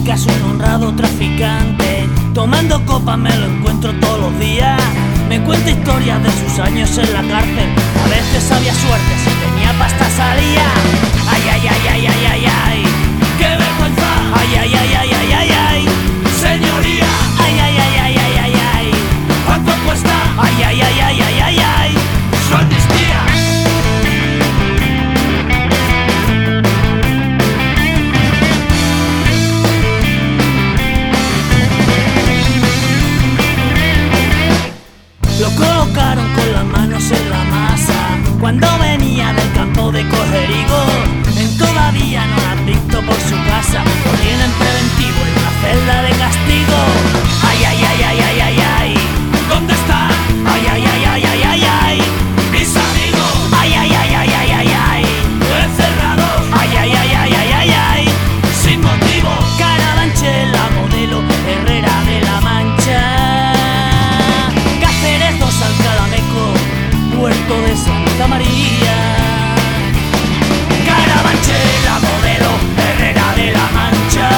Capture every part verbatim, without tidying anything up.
que es un honrado traficante. Tomando copas me lo encuentro todos los días. Me cuenta historias de sus años en la cárcel. A veces había suerte, si tenía pasta salía. Ay, ay, ay, ay, ay, ay, ay, qué vergüenza. Ay, ay, ay, ay, ay, ay, ay, señoría. Ay, ay, ay, ay, ay, ay, ay, ¿cuánto cuesta? Ay, ay, ay, ay, ay, ay, ay, su amnistía. Lo colocaron con las manos en la masa cuando venía del campo de coger higos. En todavía no lo han visto por su casa. Lo tienen preventivo en una celda de castigo. Ay, ay, ay, ay, ay, ay, ay, ¿dónde está? Ay, ay, ay, ay, ay, ay, ay, mis amigos. Ay, ay, ay, ay, ay, ay, ay, encerrados. Ay, ay, ay, ay, ay, ay, ay, sin motivo. Carabanchel, la modelo Herrera de la Mancha. Alcalá Meco, puerto de Santa María. Carabanchel, la modelo Herrera de la Mancha.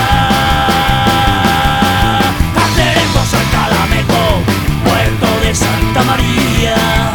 Cáceres dos, Alcalá Meco, puerto de Santa María.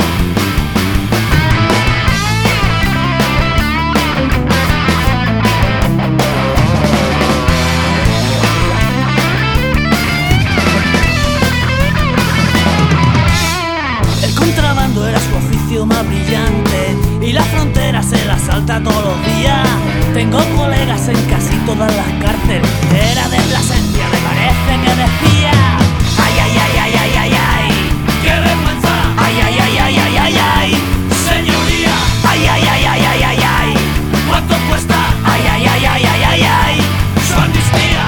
Era su oficio más brillante y la frontera se la salta todos los días. Tengo colegas en casi todas las cárceles. Era de Plasencia, me parece que decía. Ay, ay, ay, ay, ay, ay, ay, qué vergüenza. Ay, ay, ay, ay, ay, ay, ay, señoría. Ay, ay, ay, ay, ay, ay, ay, ¿cuánto cuesta? Ay, ay, ay, ay, ay, ay, ay, su amnistía.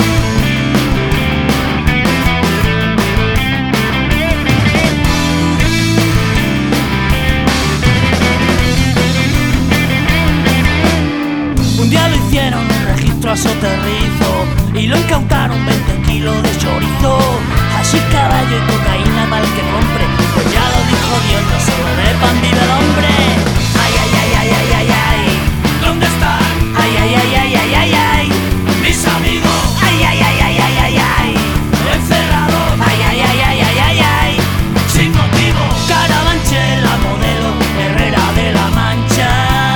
Un día lo hicieron un registro a soterrizo y lo incautaron veinte kilos de chorizo. Así caballo y cocaína mal que compre, pues ya lo dijo Dios, no solo de pan vive el hombre. Ay, ay, ay, ay, ay, ay, ay, ¿dónde están? Ay, ay, ay, ay, ay, ay, ay, mis amigos. Ay, ay, ay, ay, ay, ay, ay, encerrados. Ay, ay, ay, ay, ay, ay, ay, sin motivo. Carabanchel, la modelo Herrera de la Mancha.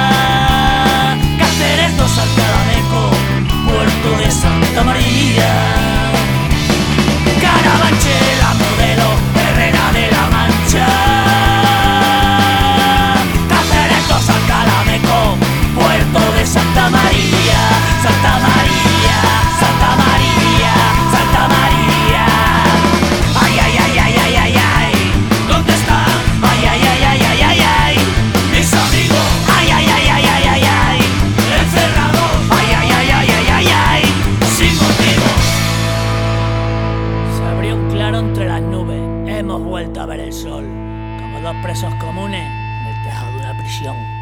Alcalá Meco, puerto de Santa María. Carabanchel, la modelo Herrera de la Mancha. Cáceres dos, Alcalá Meco, puerto de Santa María. Santa María, Santa María, Santa María. Ay, ay, ay, ay, ay, ay, ay, ¿dónde está? Ay, ay, ay, ay, ay, ay, ay, mis amigos. Ay, ay, ay, ay, ay, ay, ay, encerrado. Ay, ay, ay, ay, ay, ay, ay, sin motivo. Se abrió un claro entre las nubes. Hemos vuelto a ver el sol, como dos presos comunes en el tejado de una prisión.